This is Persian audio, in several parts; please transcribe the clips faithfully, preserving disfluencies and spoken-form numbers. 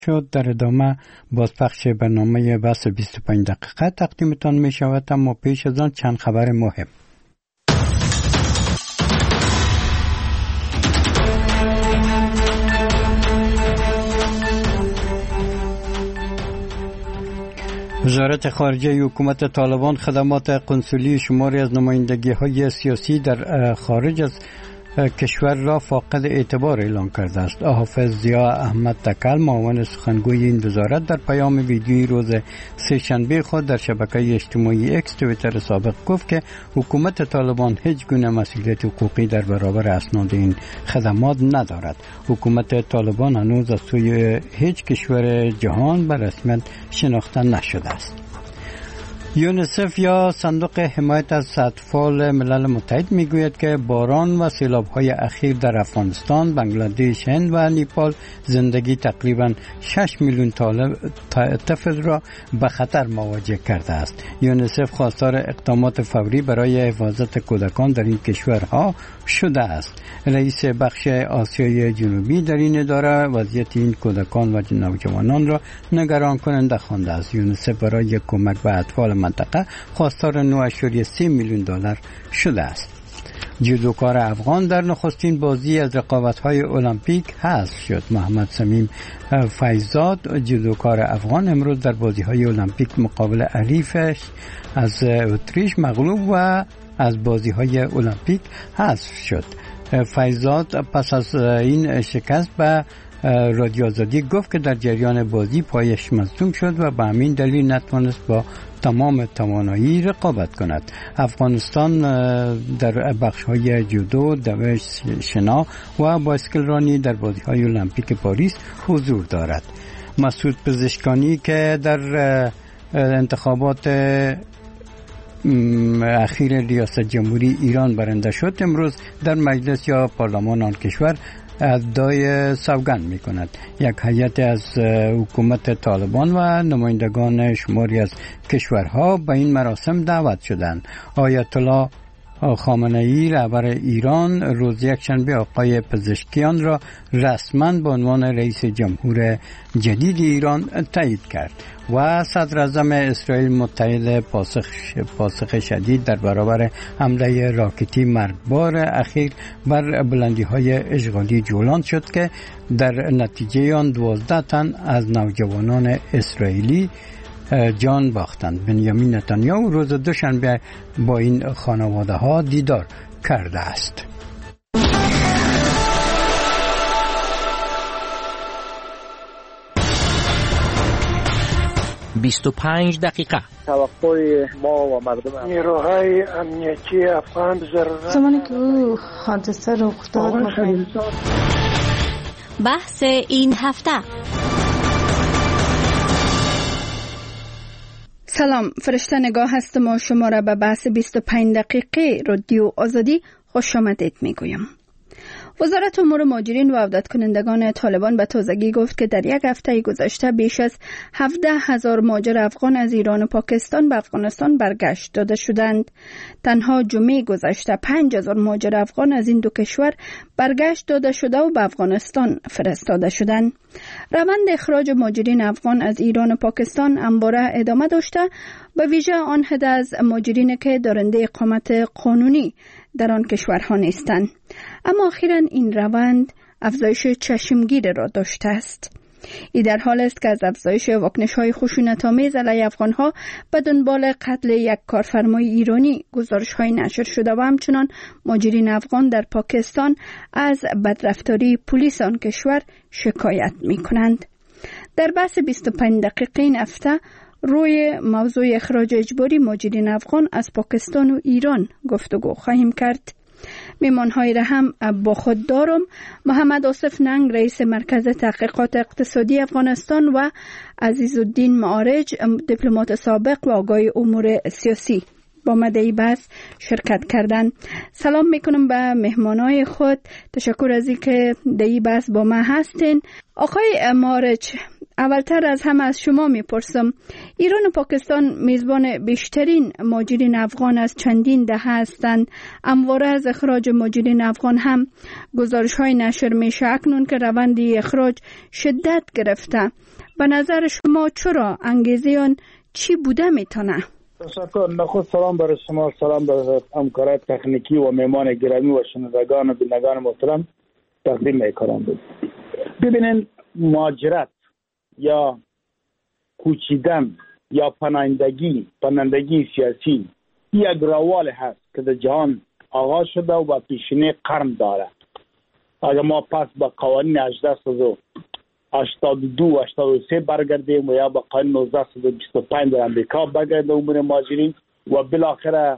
شد. در ادامه بازپخش برنامه بحث بیست و پنج دقیقه تقدیمتان می شود، اما پیش از آن چند خبر مهم. وزارت خارجه حکومت طالبان خدمات قنسولی شماری از نمایندگی های سیاسی در خارج از کشور را فاقد اعتبار اعلام کرده است. حافظ ضیا احمد تکل، معاون سخنگوی این وزارت، در پیام ویدیویی روز سه‌شنبه خود در شبکه اجتماعی اکس توییتر سابق گفت که حکومت طالبان هیچ گونه مسئولیت حقوقی در برابر اسناد این خدمات ندارد. حکومت طالبان هنوز از سوی هیچ کشور جهان به رسمیت شناخته نشده است. یونیسف یا صندوق حمایت از اطفال ملل متحد میگوید که باران و سیلاب‌های اخیر در افغانستان، بنگلادش، هند و نیپال زندگی تقریباً شش میلیون طفل را به خطر مواجه کرده است. یونیسف خواستار اقدامات فوری برای حفاظت کودکان در این کشورها شده است. رئیس بخش آسیای جنوبی در این اداره وضعیت این کودکان و نوجوانان را نگران کننده خوانده است. یونیسف برای کمک به اطفال منطقه خواستار نه ممیز سه میلیون دلار شده است. جودوکار افغان در نخستین بازی از رقابت‌های المپیک حذف شد. محمد سمیم فیضزاد، جودوکار افغان، امروز در بازی‌های المپیک مقابل حریفش از اتریش مغلوب و از بازی‌های المپیک حذف شد. فیضزاد پس از این شکست به رادیو آزادی گفت که در جریان بازی پایش مصدوم شد و به همین دلیل نتوانست با تمام توانایی رقابت کند. افغانستان در بخش‌های جودو، دوش شنا و بایسکل رانی در بازی‌های المپیک پاریس حضور دارد. مسعود پزشکانی که در انتخابات اخیر ریاست جمهوری ایران برنده شد، امروز در مجلس یا پارلمان آن کشور ادعای سوگند می کند. یک هیئت از حکومت طالبان و نمایندگان شماری از کشورها به این مراسم دعوت شدند. آیت الله خامنه‌ای رهبر ایران روز یکشنبه آقای پزشکیان را رسما به عنوان رئیس جمهور جدید ایران تایید کرد و صدر اعظم اسرائیل متحد پاسخ پاسخ شدید در برابر حمله راکتی مرگبار اخیر بر بلندی‌های اشغالی جولان شد که در نتیجه آن دوازده تن از نوجوانان اسرائیلی جان باختند. بنیامین نتانیاهو روز دوشنبه با این خانواده ها دیدار کرده است. بیست و پنج دقیقه. توقع ما و مردم نیروهای امنیتی افغان ضرورت زمانی که او حادثه رخ داد. بحث این هفته. سلام، فرشته نگاه هستم و شما را به بحث بیست و پنج دقیقه رادیو آزادی خوش آمدید میگویم. وزارت امور مهاجرین و عودت کنندگان طالبان به تازگی گفت که در یک هفته گذشته بیش از هفده هزار مهاجر افغان از ایران و پاکستان به افغانستان برگشت داده شدند. تنها جمعه گذشته پنج هزار مهاجر افغان از این دو کشور برگشت داده شده و به افغانستان فرستاده شدند. روند اخراج مهاجرین افغان از ایران و پاکستان همواره ادامه داشته، به ویژه آن عده از مهاجرین که دارنده اقامت قانونی در آن کشورها نیستند. اما اخیراً این روند افزایش چشمگیر را داشته است. این در حال است که از افزایش واکنش‌های خشونت‌آمیز علیه افغان‌ها به دنبال قتل یک کارفرمای ایرانی گزارش‌های نشر شده و همچنان مهاجرین افغان در پاکستان از بدرفتاری پلیس آن کشور شکایت می‌کنند. در بحث بیست و پنج دقیقه این هفته روی موضوع اخراج اجباری مهاجرین افغان از پاکستان و ایران گفتگو خواهیم کرد. میمان‌های را هم با خود دارم. محمد آصف ننگ، رئیس مرکز تحقیقات اقتصادی افغانستان، و عزیزالدین معارج، دیپلمات سابق و آگاه امور سیاسی، با مدعی بحث شرکت کردن. سلام میکنم به مهمانای خود. تشکر از اینکه در این بحث با ما هستین. آقای معارج، اولتر از همه از شما میپرسم، ایران و پاکستان میزبان بیشترین مهاجرین افغان از چندین دهه هستند. همواره از اخراج مهاجرین افغان هم گزارش های نشر میشه اکنون که روند اخراج شدت گرفته. به نظر شما چرا؟ انگیزه آن چی بوده میتونه؟ تشکر. نخست سلام برای شما، سلام برای همکاران تکنیکی و مهمان گرامی و شنوندگان و بینندگان محترم تقدیم میکنم. ببینین، مهاجرت یا کوچیدن یا پناهندگی پناهندگی سیاسی یک روال هست که در جهان آغاز شده و پیشینه قرن داره. اگر ما پس به قوانین هجده هشتاد و دو هشتاد و سه برگردیم و یا به قانون نوزده بیست و پنج در امریکا برگردیم امور مهاجرین و بالاخره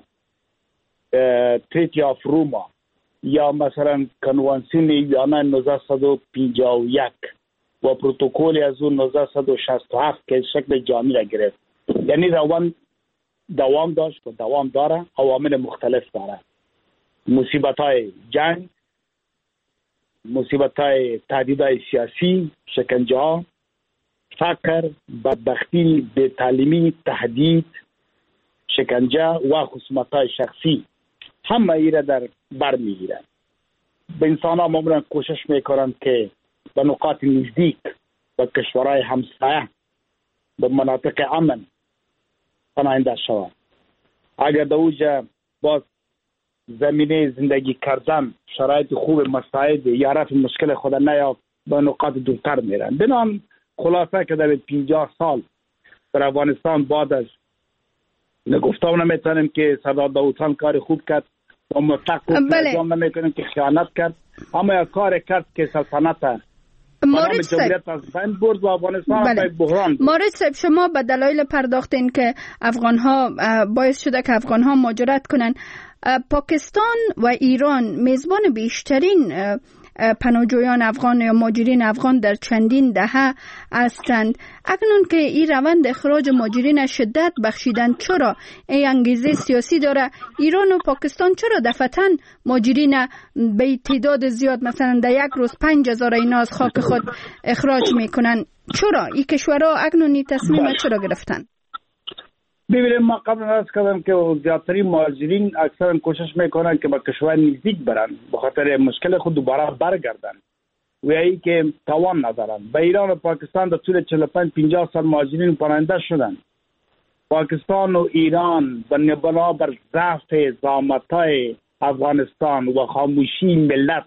تریتی آف روما یا مثلا کنوانسیون ویانا نوزده پنجاه و یک و پروتکل از اون نوزده شصت و هفت که شکل جامعی را گرفت. یعنی روان دوام داشت و دوام داره، عوامل مختلف داره. مصیبت های جنگ، مصیبت های تهدید های سیاسی، شکنجه ها، فقر، بدبختی، بی‌تعلیمی، تهدید، شکنجه و خصومت های شخصی همه ایره در بر میگیرن. به انسان ها معمولا کوشش میکنن که به نقاط نزدیک به کشورهای همسایه به مناطق امن پناهنده شود. اگر در اوجه باز زمینه زندگی کردن شرایط خوب مساعد یا رفع مشکل خود نیافت به نقاط دورتر میرن. بنام خلاصه که در پنجاه سال در افغانستان بعد از نگفتم نمیتونیم که سردار داود خان کار خوب کرد و مطلق انجام نمیکنیم که خیانت کرد، اما یک کار کرد که سلطنت مورد صاحب برد و افغانستان بله. بحران. مورد صاحب، شما به دلایل پرداختین که افغان ها باعث شده که افغان ها مهاجرت کنن. پاکستان و ایران میزبان بیشترین پناهجویان افغان یا مهاجرین افغان در چندین دهه هستند. اکنون که این روند اخراج مهاجرین شدت بخشیدن، چرا این انگیزه سیاسی داره؟ ایران و پاکستان چرا دفعتاً مهاجرین به تعداد زیاد مثلا در یک روز پنج هزار اینا از خاک خود اخراج میکنن؟ چرا این کشورها اکنون این تصمیم چرا گرفتن؟ ببینید، ما قبل از کردم که زیادترین مهاجرین اکثرا کوشش میکنن که به کشور نزدیک برن به خاطر مشکل خود دوباره برگردن و ای که توان ندارن. به ایران و پاکستان در طول چهل و پنج پنجاه سال مهاجرین پناهنده شدن. پاکستان و ایران بنا بر ضعف زعامت‌های افغانستان و خاموشی ملت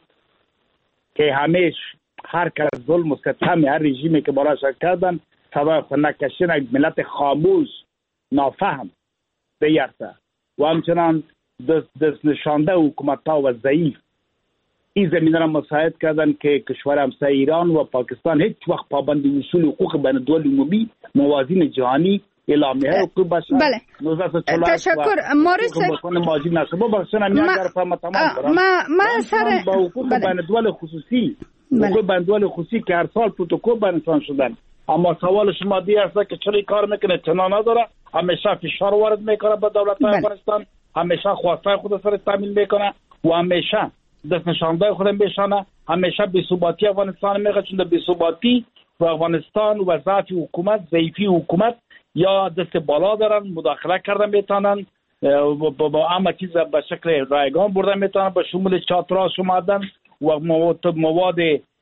که همیشه هر کس ظلم و ستم هر رژیمی که براش کردن سبب نکشیدن یک ملت خاموش نافهم بیرته و همچنان دست, دست نشانده حکومت ها و ضعیف این زمینه را مساعد کردن که کشور همسایه ایران و پاکستان هیچ وقت پابند اصول حقوق بین الدول عمومی موازین جهانی اعلامیه حقوق بشر بله. تشکر. مورد صاحب ماجی نشه با بخشن هم یک طرف ما تمام کنم ما ما سر با حقوق بین الدول خصوصی حقوق بین الدول خصوصی که هر سال پروتکل بینشان شدن. اما سوال شما دی است که چرا کار میکنه؟ چنا نداره، همیشه فشار وارد میکنه به دولت افغانستان، همیشه خواسته خود سر تامین میکنه و همیشه دست نشانده خود میشانه، همیشه بی‌ثباتی افغانستان میگه، چون بی‌ثباتی و افغانستان و ضعف حکومت، ضعیفی حکومت یا دست بالا دارن، مداخله کردن میتونن با همه چیز به شکل رایگان بردن میتونن، به شمول چاترها شمادن و مواد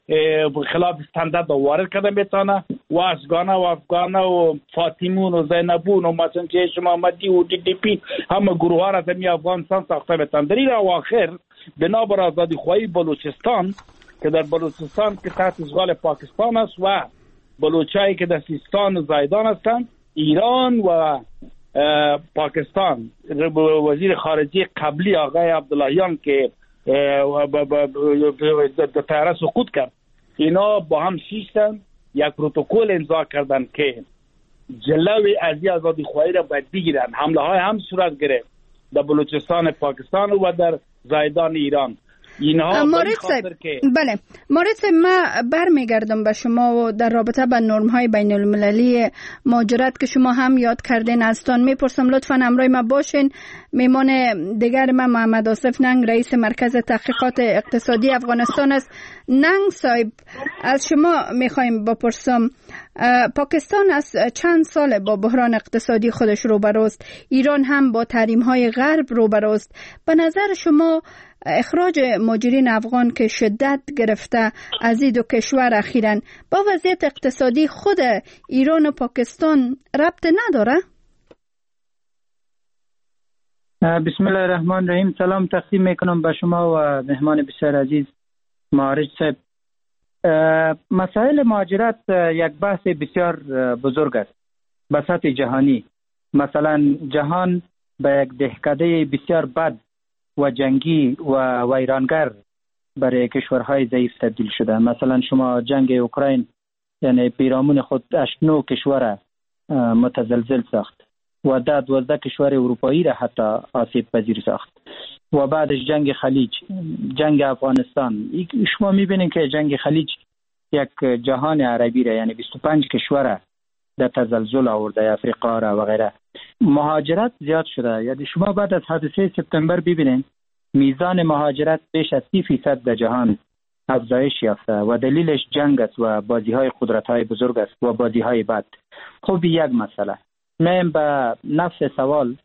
خلاف استاندارد وارد کرده میتونه و افغانه و افغانه و فاطمون و زینبون و مثلا که شما مدی و دی دی پی همه گروه ها را زمین افغانستان ساخته میتونه. در این اواخر بنابر آزادی خواهی بلوچستان که در بلوچستان که تحت اشغال پاکستان است و بلوچایی که در سیستان و زایدان هستند، ایران و پاکستان وزیر خارجه قبلی آقای عبداللهیان که در طیاره سقوط کرد، اینا با هم شیشتن یک پروتکل امضا کردن که جلوی از آزادی خواهی را باید بگیرن. حمله های هم صورت گرفت در بلوچستان پاکستان و در زایدان ایران. اینها مورد صاحب که... بله مورد صاحب ما برمیگردم به شما و در رابطه با نرم های بین المللی مهاجرت که شما هم یاد کردین ازتان میپرسم. لطفا همراه ما باشین. میمان دیگر ما محمد آصف ننگ رئیس مرکز تحقیقات اقتصادی افغانستان است. ننگ صاحب از شما میخوایم بپرسم، پاکستان از چند سال با بحران اقتصادی خودش روبروست، ایران هم با تحریم های غرب روبروست. به نظر شما اخراج مهاجرین افغان که شدت گرفته از این دو کشور اخیراً با وضعیت اقتصادی خود ایران و پاکستان ربط نداره؟ بسم الله الرحمن الرحیم. سلام تقدیم میکنم به شما و مهمان بسیار عزیز معارج صاحب. مسائل مهاجرت یک بحث بسیار بزرگ است به سطح جهانی. مثلا جهان به یک دهکده بسیار بد و جنگی و ویرانگر برای کشورهای ضعیف تبدیل شده. مثلا شما جنگ اوکراین یعنی پیرامون خود اشنو کشور متزلزل ساخت و ده دوازده کشور اروپایی را حتی آسیب پذیر ساخت و بعدش جنگ خلیج، جنگ افغانستان. شما میبینید که جنگ خلیج یک جهان عربی را یعنی بیست و پنج کشور در تزلزل آورده، افریقا را و غیره. مهاجرت زیاد شده. یعنی شما بعد از حادثه سپتامبر ببینید میزان مهاجرت بیش از سی فیصد در جهان افزایش یافته و دلیلش جنگ است و بازی های قدرت های بزرگ است و بازی های بد. خب یک مسئله میم به نفس سوال،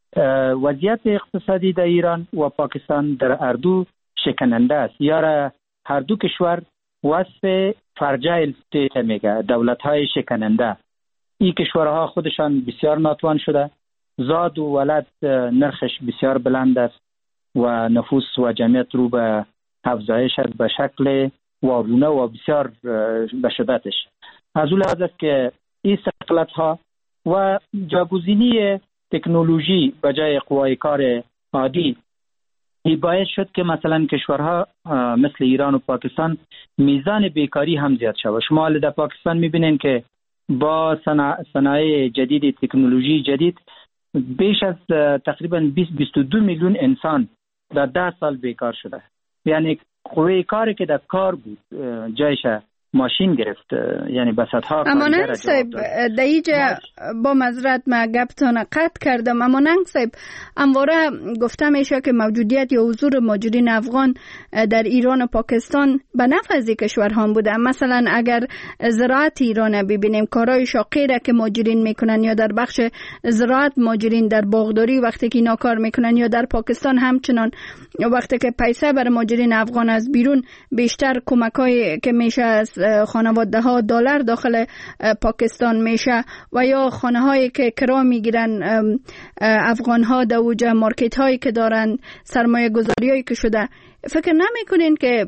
وضعیت اقتصادی در ایران و پاکستان در هر دو شکننده است. یا هر دو کشور وصف فرجایل استیت میگه، دولت های شکننده. این کشورها خودشان بسیار ناتوان شده، زاد و ولد نرخش بسیار بلند است و نفوس و جمعیت رو به افزایش است به شکل وارونه و بسیار به شدتش. از اون لحاظ است که این سقلت ها و جاگزینی تکنولوژی به جای قوای کار عادی ای باعث شد که مثلا کشورها مثل ایران و پاکستان میزان بیکاری هم زیاد شود. شما در پاکستان میبینین که با صنایع جدید، تکنولوژی جدید، بیش از تقریبا بیست تا بیست و دو میلیون انسان در ده سال بیکار شده. یعنی قوی کاری که در کار بود جایش ماشین گرفت، یعنی بساطها اما ننگ صاحب در اینجا با معذرت ما گپتان قطع کردم. اما ننگ صاحب امواره گفته میشه که موجودیت یا حضور مهاجرین افغان در ایران و پاکستان به نفع از کشورها بوده. مثلا اگر زراعت ایران ببینیم، کارهای شاقی را که مهاجرین میکنن یا در بخش زراعت مهاجرین در باغداری وقتی که اینا کار میکنن، یا در پاکستان همچنان وقتی که پیسه برای مهاجرین افغان از بیرون بیشتر کمکای که میشه از خانواده ها دلار داخل پاکستان میشه و یا خانه هایی که کرا میگیرن افغان ها در اوجه مارکت هایی که دارن، سرمایه گذاری هایی که شده، فکر نمی کنین که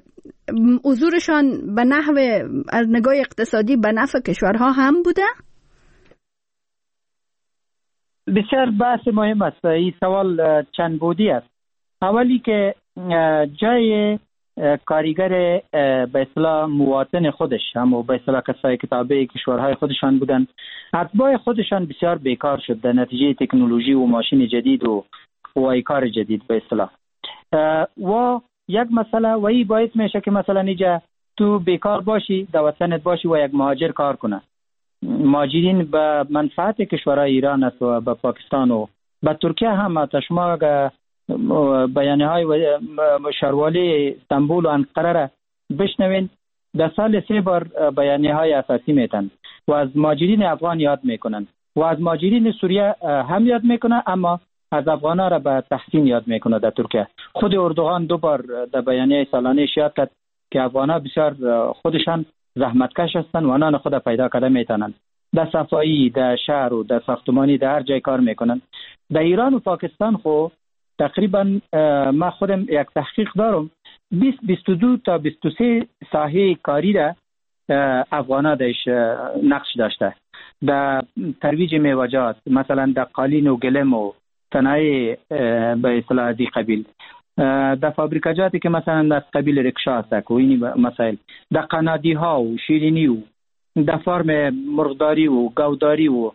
حضورشان به نحو از نگاه اقتصادی به نفع کشورها هم بوده؟ بسیار بحث مهم است. این سوال چند بودی است. اولی که جای کارگر به اصطلاح مواطن خودش هم به اصطلاح کسایی که تابع کشورهای خودشان بودن، اتباع خودشان بسیار بیکار شد در نتیجه تکنولوژی و ماشین جدید و قوای کار جدید به اصطلاح. و یک مسئله و این باعث میشه که مثلا اینجا تو بیکار باشی، در وطنت باشی و یک مهاجر کار کنه. مهاجرین به منفعت کشورهای ایران است و به پاکستان و به ترکیه هم. تا شما بیانیه های شاروالی استانبول و انقره را بشنوین، در سال سه بار بیانیه های اساسی میتن و از مهاجرین افغان یاد میکنن و از مهاجرین سوریه هم یاد میکنه، اما از افغان ها را به تحسین یاد میکنه. در ترکیه خود اردوغان دو بار در بیانیه سالانه یاد کرد که افغان ها بسیار خودشان زحمتکش هستند و آنان خود پیدا کرده میتونن. در صفایی، در شهر و در ساختمانی، در هر جای کار میکنن. در ایران و پاکستان خو تقریبا ما خودم یک تحقیق دارم، بیست بیست و دو تا بیست و سه ساحه کاری را افغانا درش نقش داشته. در ترویج میوه‌جات، مثلا در قالین و گلم و صنایع به اصطلاح از قبیل، در فابریکاجاتی که مثلا از قبیل رکشا است و این مسائل، در قنادی ها و شیرینی و در فارم مرغداری و گاوداری و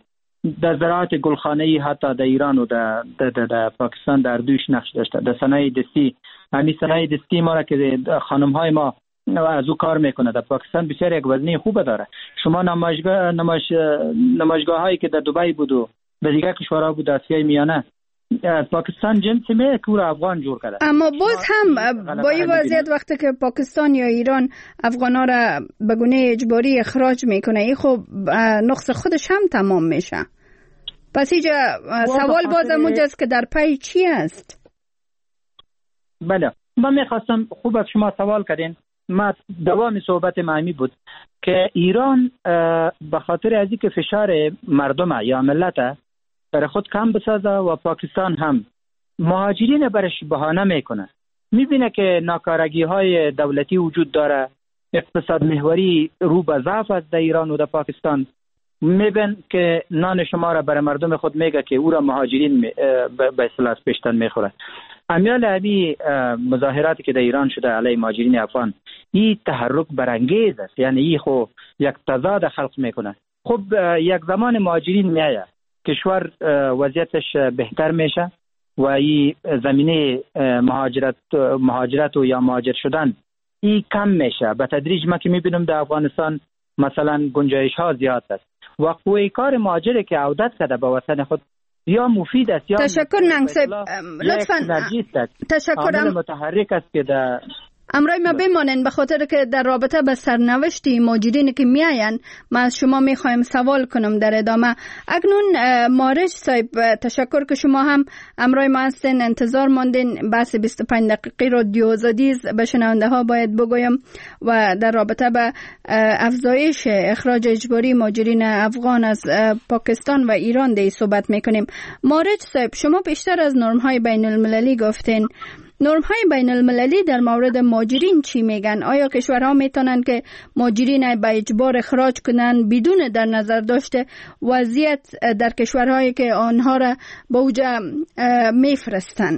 در زراعت گلخانه‌ای حتی در ایران و در, در, در, در پاکستان در دویش نقش داشته. در صنایع دستی، همین صنایع دستی ما را که خانم‌های ما از او کار میکنه در پاکستان بسیار یک وزنه خوب داره. شما نمایشگاه نمایش نمایشگاه هایی که در دبی بود و در دیگر کشورها بود آسیای میانه، پاکستان جنسی می که افغان جور کرده. اما باز هم با این وضعیت وقتی که پاکستان یا ایران افغانا را به گونه اجباری اخراج میکنه، این خب نقص خودش هم تمام میشه. پس اینجا سوال باز همونجاست که در پای چی است؟ بله، من میخواستم خوب از شما سوال کردین. ما دوام صحبت معمی بود که ایران به خاطر از اینکه فشار مردم یا ملت برای خود کم بسازه و پاکستان هم مهاجرین برش بهانه میکنه، میبینه که ناکارگی های دولتی وجود داره، اقتصاد محوری رو به ضعف است در ایران و در پاکستان، میبین که نان شما را برای مردم خود میگه که او را مهاجرین به اصطلاح پیشتن میخوره. امیال همی مظاهراتی که در ایران شده علیه مهاجرین افغان، این تحرک برانگیز است، یعنی این خو یک تضاد خلق میکنه. خب یک زمان مهاجرین میایه، کشور وضعیتش بهتر میشه و این زمینه مهاجرت مهاجرت و یا مهاجر شدن این کم میشه به تدریج. ما که میبینم در افغانستان مثلا گنجایش ها زیاد است و قوی کار مهاجر که عودت کرده به وطن خود یا مفید است یا تشکر ننگ صاحب، لطفاً تشکر. متحرک است که در امرای ما بمانین به خاطر که در رابطه به سرنوشتی مهاجرینی که میاین ما از شما میخوایم سوال کنم در ادامه. اکنون مارج صاحب تشکر که شما هم امرای ما هستین، انتظار ماندین. بحث بیست و پنج دقیقی رادیو آزادی به شنونده ها باید بگویم و در رابطه به افزایش اخراج اجباری مهاجرین افغان از پاکستان و ایران دی صحبت میکنیم. مارج صاحب، شما بیشتر از نرم های بین المللی گفتین. نرم های بین المللی در مورد مهاجرین چی میگن؟ آیا کشورها میتونن که مهاجرین به اجبار اخراج کنن بدون در نظر داشته وضعیت در کشورهایی که آنها را به اوجا میفرستن؟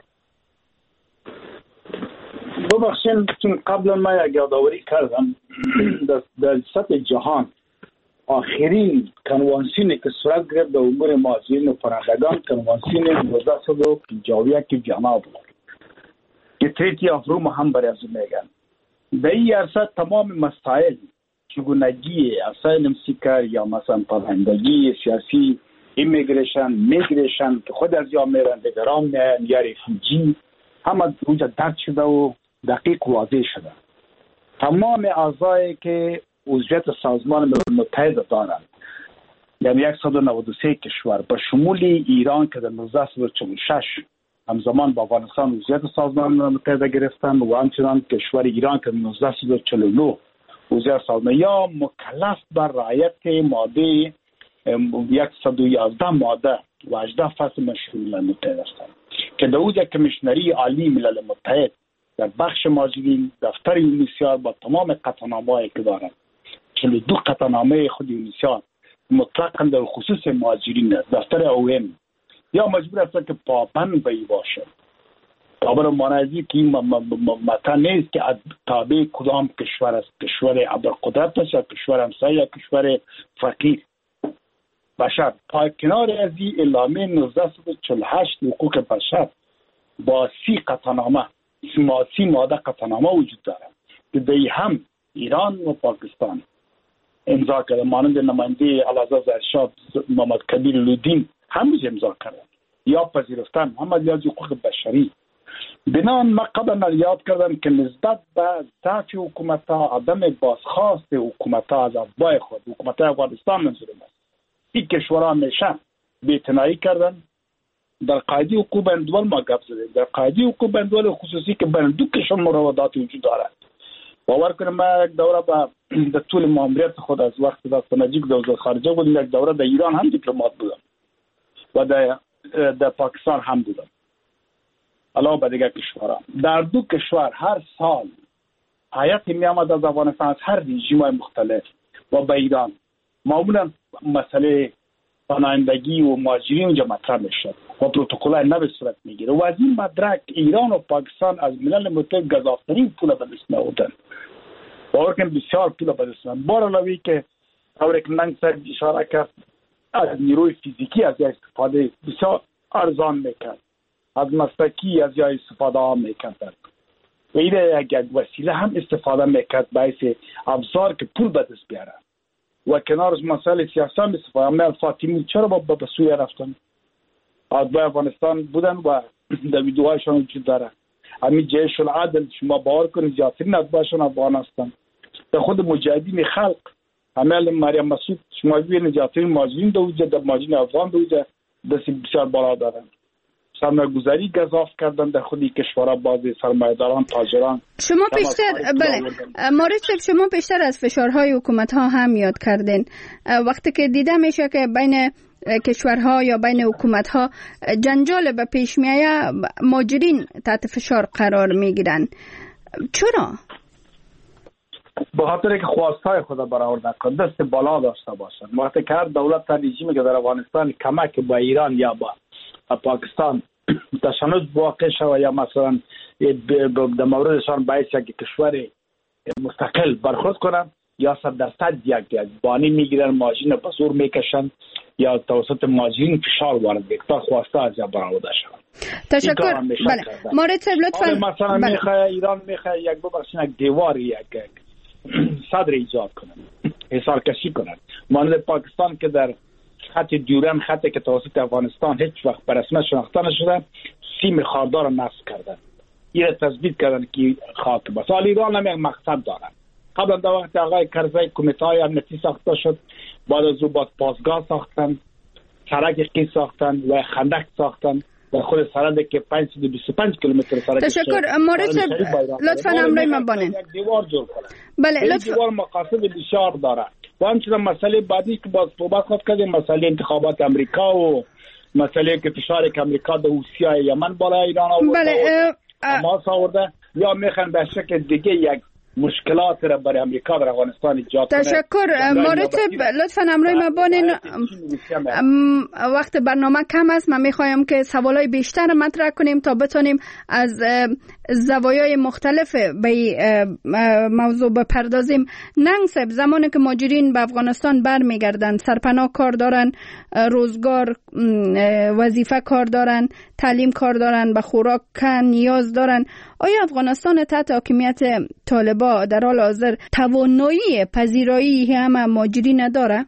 ببخشید چون قبلا ما یک یادآوری کردم در سطح جهان آخرین کنوانسیونی که صورت گرفت در امور مهاجرین و پناهندگان کنوانسیون هزار و سیصد و پنجاه و یک که جنا بود که تریتی آف روم هم برای از میگن. در این عرصه تمام مسائل چگونگی اسایلم سیکر یا مثلا پناهندگی سیاسی، ایمیگریشن، میگریشن که خود از یا میرن دیگران میان یا ریفوجی همه اونجا درد شده و دقیق واضح شده. تمام اعضایی که عضویت سازمان ملل متحد دارند، یعنی صد و نود و سه کشور به شمول ایران که در هزار و نهصد و چهل و شش همزمان با افغانستان عضویت سازمان ملل متحد گرفتند و همچنان کشور ایران که در هزار و نهصد و چهل و نه عضو سازمان یا مکلف بر رعایت ماده صد و یازده ماده و هجده فصل مشروع ملل متحد هستند که در اوجه کمیشنری عالی ملل متحد در بخش مهاجرین دفتر یونیسیار با تمام قطعنامه‌ای که دارند، چهل و دو قطعنامه خود یونیسیار مطلقاً در خصوص مهاجرین است. دفتر اوم یا مجبور است که پابند به این باشه. پابند معنی که این متن نیست که تابع کدام کشور است، کشور ابرقدرت است یا کشور همسایه یا کشور فقیر بشر. پای کنار از این اعلامیه نوزده چهل و هشت حقوق بشر با سی قطعنامه سی ماده قطعنامه وجود دارد که در هم ایران و پاکستان امضا کرده، مانند نماینده اعلیحضرت ظاهرشاه محمد کبیر لودین هم امضا کرده یا پذیرفتن هم یا حقوق بشری. بنان ما قبلا یاد کردم که نسبت به ضعف حکومت‌ها، عدم بازخواست حکومت‌ها از اتباع خود، حکومت افغانستان منظورم است، این کشورها همیشه بی‌اعتنایی کردن. در قاعده حقوق بین‌الملل ما گپ زدیم، در قاعده حقوق بین‌الملل خصوصی که بین دو کشور مراودات وجود دارد. باور کنم ما یک دوره با در طول ماموریت خود از وقت دکتر نجیب وزیر خارجه بودم، یک دوره در ایران هم دیپلمات بودم و در در پاکستان هم بودم علاوه بر دیگر کشورها. در دو کشور هر سال هیئتی می آمد از افغانستان از هر رژیم‌های مختلف و به ایران معمولا مسئله پناهندگی و مهاجرین اونجا مطرح میشد و پروتکل‌های نو صورت میگیره و از این مدرک ایران و پاکستان از ملل متحد گزافترین پول به دست نهادند. باور کنید بسیار پول به دست نهادند. بار علاوه که طوری که ننگ صاحب اشاره کرد از نیروی فیزیکی از یا استفاده بسیار ارزان میکرد، از مسلکی از یا استفاده میکرد و این یک وسیله هم استفاده میکرد باعث ابزار که پول به دست بیاره و کنار از مسائل سیاسی هم استفاده. اما فاطمی چرا با به سوریه رفتن؟ از افغانستان بودن و دویدوهایشان وجود داره. همین جیش العدل شما باور کنید زیادترین اتباعشان افغانستان. در خود مجاهدین خلق عمل مریم مسعود شما ببینید زیادترین ماجرین دوجه در ماجرین افغان دوجه دست بسیار بالا دارن. سرمایه‌گذاری گزاف کردن در خودی کشورها، بعضی سرمایه‌داران، تاجران. شما پیشتر بله مورد صاحب شما پیشتر از فشارهای حکومت ها هم یاد کردین. وقتی که دیده میشه که بین کشورها یا بین حکومت ها جنجال به پیش میآید، ماجرین تحت فشار قرار میگیرن. چرا؟ به خاطر که خواستهای خود برآورده کن، دست بالا داشته باشن. وقتی که هر دولت رژیمی که در افغانستان کمک با ایران یا با پاکستان تشنج واقع شود یا مثلا در موردشان باعث یک کشور مستقل برخورد کنن، یا صد درصد یک بانی میگیرن، ماشین به زور میکشن یا توسط ماجرین فشار وارد میکنن تا خواسته از یا برآورده شود. تشکر. بله مورد صاحب لطفا. مثلا بله. میخواد ایران میخواد یک ببخشید یک دیوار یک صدر ایجاد کنن، حصار کشی کنن، مانند پاکستان که در خط دیورند، خطی که توسط افغانستان هیچ وقت به رسمیت شناخته نشده، سیم خاردار را نصب کردن، این را تثبیت کردن که خاک باشه. حال ایران هم یک مقصد دارن. قبلا در وقت آقای کرزی کمیته امنیتی ساخته شد، بعد از او بعد پاسگاه ساختن، سرک قی ساختن و خندق ساختن در خود سرک که پانصد و بیست و پنج کیلومتر سرک. تشکر. مورد لطفا امرای من بانین. یک دیوار جور کنن. بله لطفا. دیوار مقاصد بسیار داره. و همچنین مسئله بعدی که باز صحبت خود کردیم، مسئله انتخابات امریکا و مسئله که فشار که امریکا در حوثی‌های یمن بالا ایران آورده، بله حماس آورده، یا میخوان به شکل دیگه یک مشکلات را برای امریکا در افغانستان ایجاد کنه. تشکر. مورد لطفا امروی ما بانین. وقت برنامه کم است، من میخوایم که سوالای بیشتر مطرح کنیم تا بتونیم از زوایای مختلف به موضوع بپردازیم. ننگ صاحب، زمانی که مهاجرین به افغانستان برمیگردن، سرپناه کار دارن، روزگار وظیفه کار دارن، تعلیم کار دارن، به خوراک نیاز دارن، آیا افغانستان تحت حاکمیت طالبان در حال حاضر توانایی پذیرایی همه مهاجرین نداره؟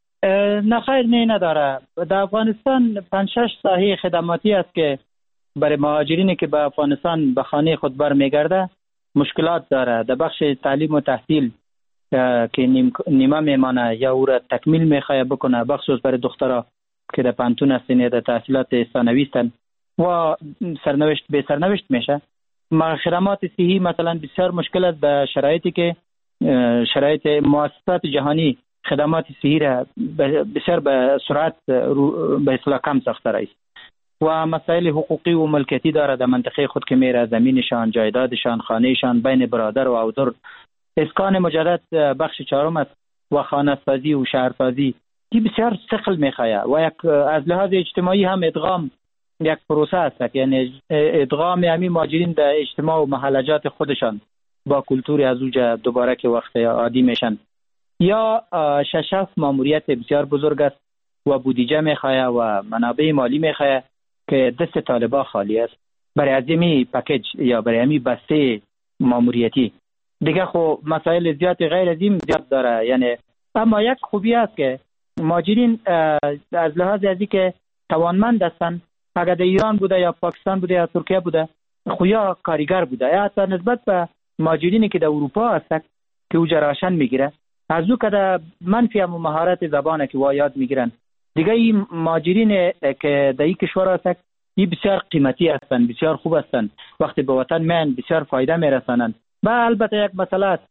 نه خیر، نه نداره. در افغانستان پنج شش ساحه خدماتی است که برای مهاجرینی که به افغانستان به خانه خود برمیگرده مشکلات داره. در بخش تعلیم و تحصیل که نیم نیمه میمانه یا او را تکمیل میخواد بکنه، بخصوص برای دخترها که در پانتون هستن در تحصیلات ثانوی هستن و سرنوشت به سرنوشت میشه. خدمات صحی مثلا بسیار مشکل است به شرایطی که شرایط مؤسسات جهانی خدمات صحی را بسیار به سرعت به اصطلاح کم ساخته است و مسائل حقوقی و ملکیتی داره در منطقه خود که میره، زمینشان، جایدادشان، خانهشان بین برادر و عودر. اسکان مجدد بخش چهارم است و خانه سازی و شهرسازی کی بسیار ثقل میخواه و یک از لحاظ اجتماعی هم ادغام یک پروسه است، یعنی ادغام همین مهاجرین در اجتماع و محلجات خودشان با کلتور از اوجه دوباره که وقت عادی میشن. یا ششاف ماموریت بسیار بزرگ است و بودجه میخواه و منابع مالی میخواه که دست طالبان خالی است برای از یمی پکیج یا برای همی بسته ماموریتی. دیگه خب مسائل زیاد غیر از این زیاد داره. یعنی اما یک خوبی است که مهاجرین از لحاظ ازی که توانمند هستند، اگر در ایران بوده یا پاکستان بوده یا ترکیه بوده، خویا کارگر بوده، یا حتی نسبت به مهاجرینی که در اروپا هستند که او جراشن میگیره، از او که در منفی هم مهارت زبانه که وا یاد میگیرن. دیگه این مهاجرین که در این کشور هستند این بسیار قیمتی هستند، بسیار خوب هستند، وقتی به وطن میان بسیار فایده میرسانند. و البته یک مسئله است،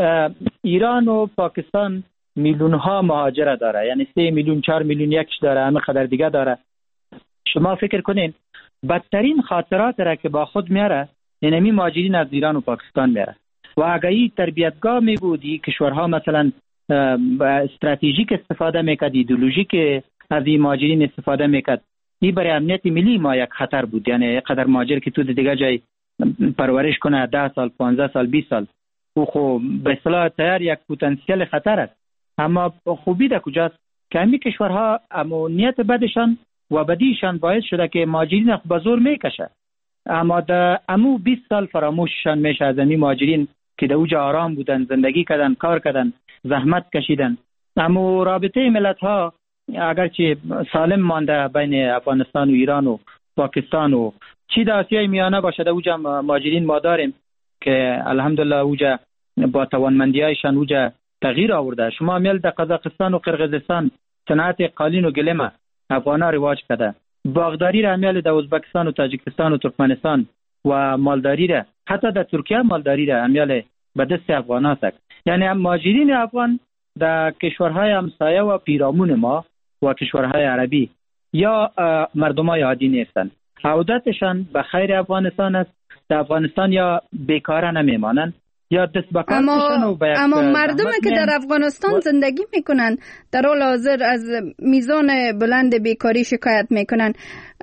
ایران و پاکستان میلیون ها مهاجر داره، یعنی سه میلیون چهار میلیون یکش داره، همه خدر دیگه داره. شما فکر کنین بدترین خاطرات را که با خود میاره اینمی مهاجرین از ایران و پاکستان میاره. و اگه این تربیتگاه می بودی کشورها مثلا استراتژیک استفاده میکرد، ایدئولوژیک از این مهاجرین استفاده میکرد، این برای امنیت ملی ما یک خطر بود. یعنی قدر مهاجر که تو دیگه جای پرورش کنه ده سال پانزده سال بیست سال او خب به اصطلاح تیار یک پتانسیل خطر است. اما خوبی در کجاست که همین کشورها امنیت بدشان و بدیشان باعث شده که مهاجرین به زور میکشه. اما در امو بیست سال فراموششان میشه از همین مهاجرین که در اوج آرام بودن، زندگی کردن، کار کردن، زحمت کشیدن. اما رابطه ملت ها اگرچه سالم مانده بین افغانستان و ایران و پاکستان و چی در آسیای میانه باشه، در اوج مهاجرین ما داریم که الحمدلله اوج با توانمندیایشان اوج تغییر آورده. شما میل در قزاقستان و قرقیزستان صنعت قالین و گلیم افغانا رواج کرده. باغداری را میل در ازبکستان و تاجیکستان و ترکمنستان و مالداری را حتی در ترکیه مالداری را میل به دست افغانا است. یعنی مهاجرین افغان در کشورهای همسایه و پیرامون ما و کشورهای عربی یا مردمای عادی نیستند. عودتشان به خیر افغانستان است. در افغانستان یا بیکاره نمیمانند یا دست به کار اما, اما مردمی که در افغانستان و... زندگی میکنن در حال حاضر از میزان بلند بیکاری شکایت میکنن.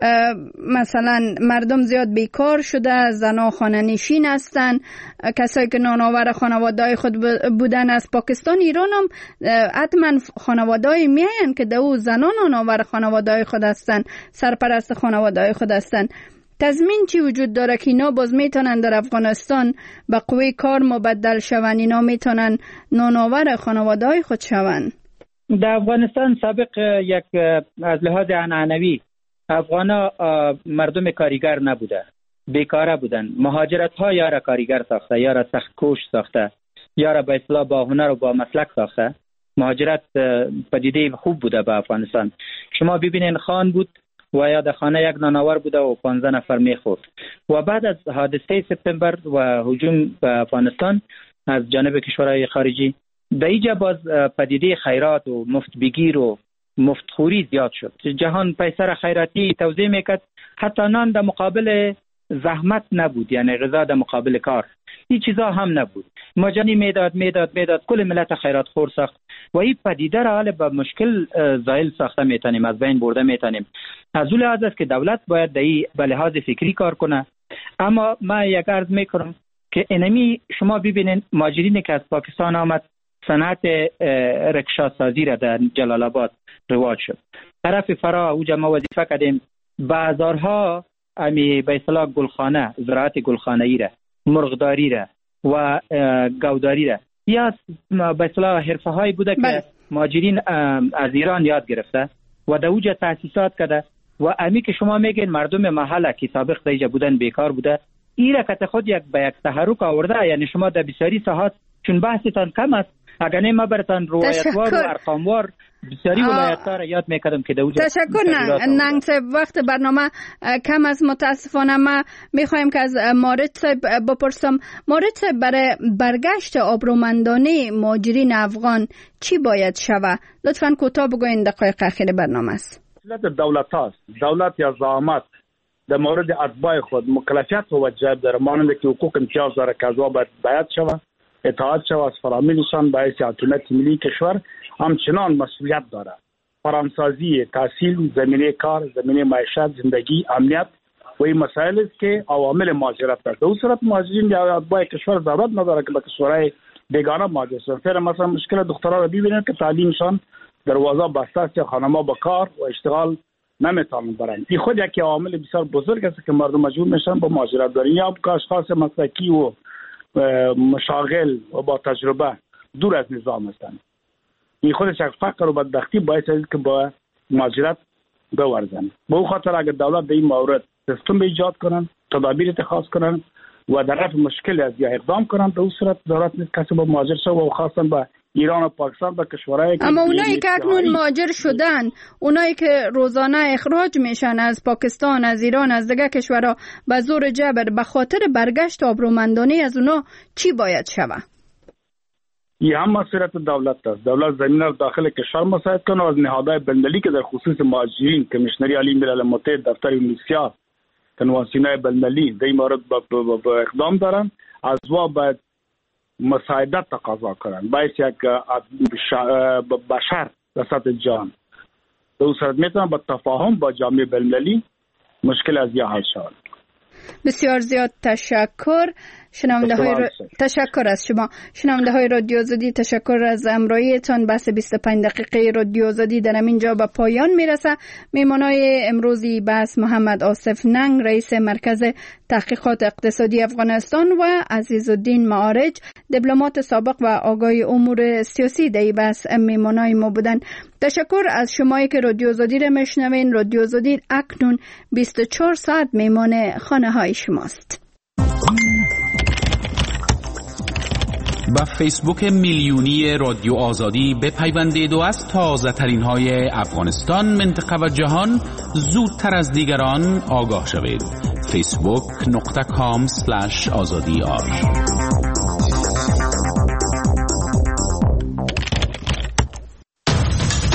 مثلا مردم زیاد بیکار شده، زنها خانه نشین هستن، کسایی که نانآور خانواده‌های خود بودن از پاکستان ایران هم حتما خانواده‌ای میاین که در او زنان نانآور خانواده‌های خود هستن، سرپرست خانواده‌های خود هستن. تضمین چی وجود داره که اینا باز میتونن در افغانستان به قوی کار مبدل شون، اینا میتونن نانآور خانواده های خود شون؟ در افغانستان سابق یک از لحاظ عنعنوی افغانا مردم کاریگر نبوده، بیکاره بودن. مهاجرت ها یا را کاریگر ساخته، یا را سخت کوش ساخته، یا را به اصطلاح با هنر و با مسلک ساخته. مهاجرت پدیده خوب بوده به افغانستان. شما ببینین خان بود و یا در خانه یک نانآور بوده و پانزده نفر میخورد. و بعد از حادثه سپتامبر و هجوم به افغانستان از جانب کشورهای خارجی، در اینجا باز پدیده خیرات و مفت بگیر و مفت خوری زیاد شد. جهان پیسر خیراتی توزیع میکرد، حتی نان در مقابل زحمت نبود، یعنی غذا در مقابل کار، این چیزا هم نبود. مجانی میداد میداد میداد کل ملت خیرات خور ساخت و این پدیده را حال به مشکل زائل ساخته میتونیم، از بین برده میتونیم. از اون لحاظ است که دولت باید در این به لحاظ فکری کار کنه. اما ما یک عرض میکنم که اینمی شما ببینید مهاجرینی که از پاکستان آمد، صنعت رکشا سازی را در جلال آباد رواج شد. طرف فرا اوجا ما وظیفه کردیم بازارها امی به اصطلاح گلخانه، زراعت گلخانه‌ای را، مرغداری را و گاوداری را، یا به اصطلاح حرفه هایی بوده که مهاجرین از ایران یاد گرفته و در اوجا تاسیسات کرده و امی که شما میگین مردم محله که سابق دیجا بودن بیکار بوده، این رکت خود یک به یک تحرک آورده. یعنی شما در بسیاری ساحات چون بحثتان کم است، اگر نه ما براتان روایتوار و ارقاموار بسیاری ولایت‌ها را یاد میکردم که در اوجا. تشکر ننگ صاحب، وقت برنامه کم است متاسفانه. ما میخوایم که از مارد صاحب بپرسم. مارد صاحب، برای برگشت آبرومندانه مهاجرین افغان چی باید شود؟ لطفاً کوتاه بگوین، دقایق اخیر برنامه است. مسئولیت دولت هاست. دولت یا زعامت در مورد اتباع خود مکلفیت و واجب داره، مانند که حقوق امتیاز داره که از باید باید شود، اطاعت شود از فرامینشان باعث حکومت ملی کشور همچنان مسئولیت داره. فرامسازی، تحصیل، زمینه کار، زمینه معیشت، زندگی، امنیت و این مسائل است که عوامل مهاجرت داره. در صورت مهاجرین یا اتباع کشور ضرورت نداره که به کشورهای بیگانه مهاجرت شوند. فعلا مثلا مشکل دخترها رو ببینید که تعلیمشان دروازه بسته است یا خانم‌ها با کار و اشتغال نمیتونن برن. این خود یکی عامل بسیار بزرگ است که مردم مجبور میشن با مهاجرت دارن، یا که اشخاص مسلکی و مشاغل و با تجربه دور از نظام هستند. این خودش یک فقر و بدبختی باعث است که با مهاجرت بورزن. به اون خاطر اگر دولت در این مورد سیستم ایجاد کنن، تدابیر اتخاذ کنن و در رفع مشکل از یا اقدام کنن، در اون صورت ضرورت نیست کسی با مهاجر شود و خاصا با ایران و پاکستان و کشورهای. اما اونایی که اکنون مهاجر شدن، اونایی که روزانه اخراج میشن از پاکستان، از ایران، از دیگه کشورها به زور جبر، به خاطر برگشت آبرومندانه از اونا چی باید شود؟ این هم مسئولیت دولت است. دولت زمینه را داخل کشور مساعد کنه و از نهادهای بین‌المللی که در خصوص مهاجرین، کمیشنری عالی ملل متحد، دفتر یونیسیا، کنوانسیون‌های بین‌المللی در این مورد با اقدام دارن، از وا باید مساعدت تقاضا کنن، باید یک بشر در سطح جهان در اون صورت میتونن با تفاهم با جامعه بین‌المللی مشکل از یا حل شود. بسیار زیاد تشکر. شنونده های ر... تشکر از شما. شنونده های رادیو آزادی، تشکر از همراهیتان. بحث بیست و پنج دقیقه رادیو آزادی در همینجا به پایان میرسه. میمانای امروزی بحث محمد آصف ننگ، رئیس مرکز تحقیقات اقتصادی افغانستان، و عزیزالدین معارج، دیپلمات سابق و آگاه امور سیاسی در بحث میمانای ما بودن. تشکر از شمایی که رادیو آزادی را میشنوین. رادیو آزادی اکنون بیست و چهار ساعت میمان خانه های شماست. با فیسبوک میلیونی رادیو آزادی بپیوندید و از تازه ترین های افغانستان، منطقه و جهان زودتر از دیگران آگاه شوید. فیسبوک نقطه کام سلش آزادی آر